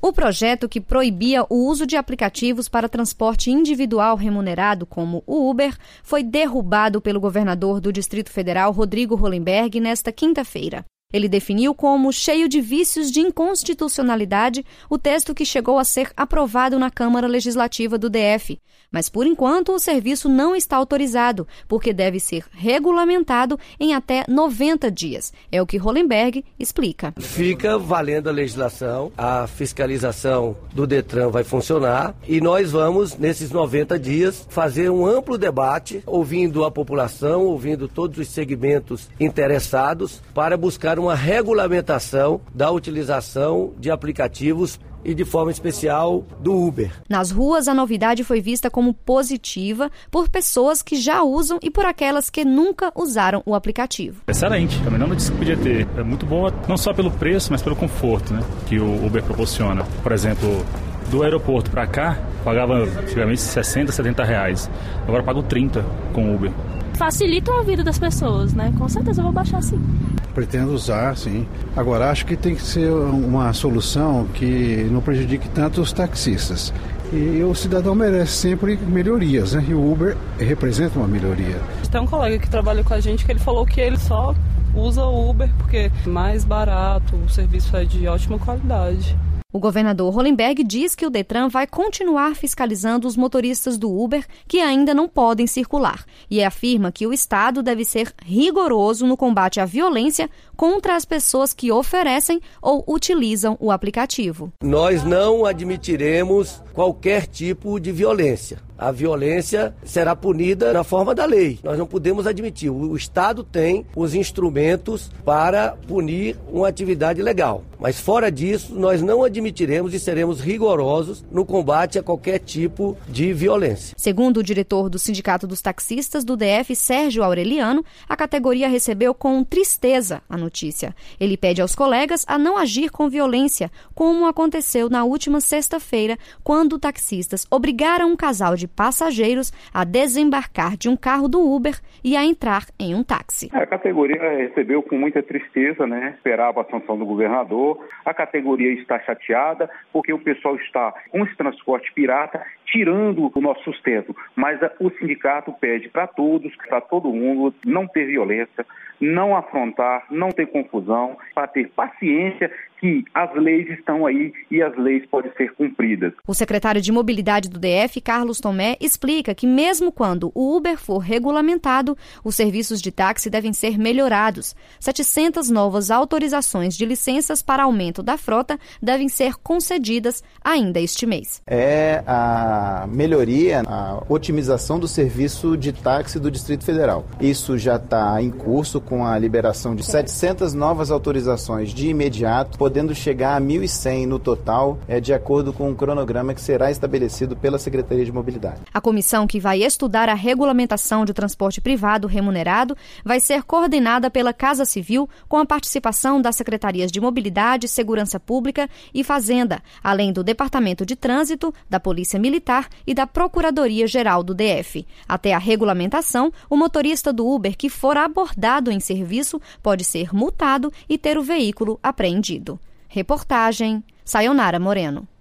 O projeto que proibia o uso de aplicativos para transporte individual remunerado, como o Uber, foi derrubado pelo governador do Distrito Federal, Rodrigo Hollenberg, nesta quinta-feira. Ele definiu como cheio de vícios de inconstitucionalidade o texto que chegou a ser aprovado na Câmara Legislativa do DF. Mas, por enquanto, o serviço não está autorizado, porque deve ser regulamentado em até 90 dias. É o que Hollenberg explica. Fica valendo a legislação, a fiscalização do Detran vai funcionar e nós vamos, nesses 90 dias, fazer um amplo debate, ouvindo a população, ouvindo todos os segmentos interessados, para buscar uma regulamentação da utilização de aplicativos e, de forma especial, do Uber. Nas ruas, a novidade foi vista como positiva por pessoas que já usam e por aquelas que nunca usaram o aplicativo. Excelente, também não disse que podia ter. É muito boa, não só pelo preço, mas pelo conforto, né, que o Uber proporciona. Por exemplo, do aeroporto para cá, pagava antigamente 60, 70 reais. Agora pago 30 com o Uber. Facilitam a vida das pessoas, né? Com certeza eu vou baixar sim. Pretendo usar, sim. Agora, acho que tem que ser uma solução que não prejudique tanto os taxistas. E o cidadão merece sempre melhorias, né? E o Uber representa uma melhoria. Tem um colega que trabalha com a gente que ele falou que ele só usa o Uber porque é mais barato, o serviço é de ótima qualidade. O governador Hollenberg diz que o Detran vai continuar fiscalizando os motoristas do Uber que ainda não podem circular e afirma que o Estado deve ser rigoroso no combate à violência contra as pessoas que oferecem ou utilizam o aplicativo. Nós não admitiremos qualquer tipo de violência. A violência será punida na forma da lei. Nós não podemos admitir. O Estado tem os instrumentos para punir uma atividade ilegal. Mas fora disso, nós não admitiremos e seremos rigorosos no combate a qualquer tipo de violência. Segundo o diretor do Sindicato dos Taxistas do DF, Sérgio Aureliano, a categoria recebeu com tristeza a notícia. Ele pede aos colegas a não agir com violência, como aconteceu na última sexta-feira, quando taxistas obrigaram um casal de passageiros a desembarcar de um carro do Uber e a entrar em um táxi. A categoria recebeu com muita tristeza, né? Esperava a sanção do governador. A categoria está chateada porque o pessoal está com esse transporte pirata tirando o nosso sustento. Mas o sindicato pede para todos, para todo mundo, não ter violência, não afrontar, não ter confusão, para ter paciência que as leis estão aí e as leis podem ser cumpridas. O secretário de Mobilidade do DF, Carlos Tomé, explica que mesmo quando o Uber for regulamentado, os serviços de táxi devem ser melhorados. 700 novas autorizações de licenças para aumento da frota devem ser concedidas ainda este mês. É a melhoria, a otimização do serviço de táxi do Distrito Federal. Isso já está em curso com a liberação de 700 novas autorizações de imediato, podendo chegar a 1.100 no total, de acordo com um cronograma que será estabelecido pela Secretaria de Mobilidade. A comissão que vai estudar a regulamentação de transporte privado remunerado vai ser coordenada pela Casa Civil, com a participação das Secretarias de Mobilidade, Segurança Pública e Fazenda, além do Departamento de Trânsito, da Polícia Militar e da Procuradoria-Geral do DF. Até a regulamentação, o motorista do Uber que for abordado em serviço pode ser multado e ter o veículo apreendido. Reportagem Sayonara Moreno.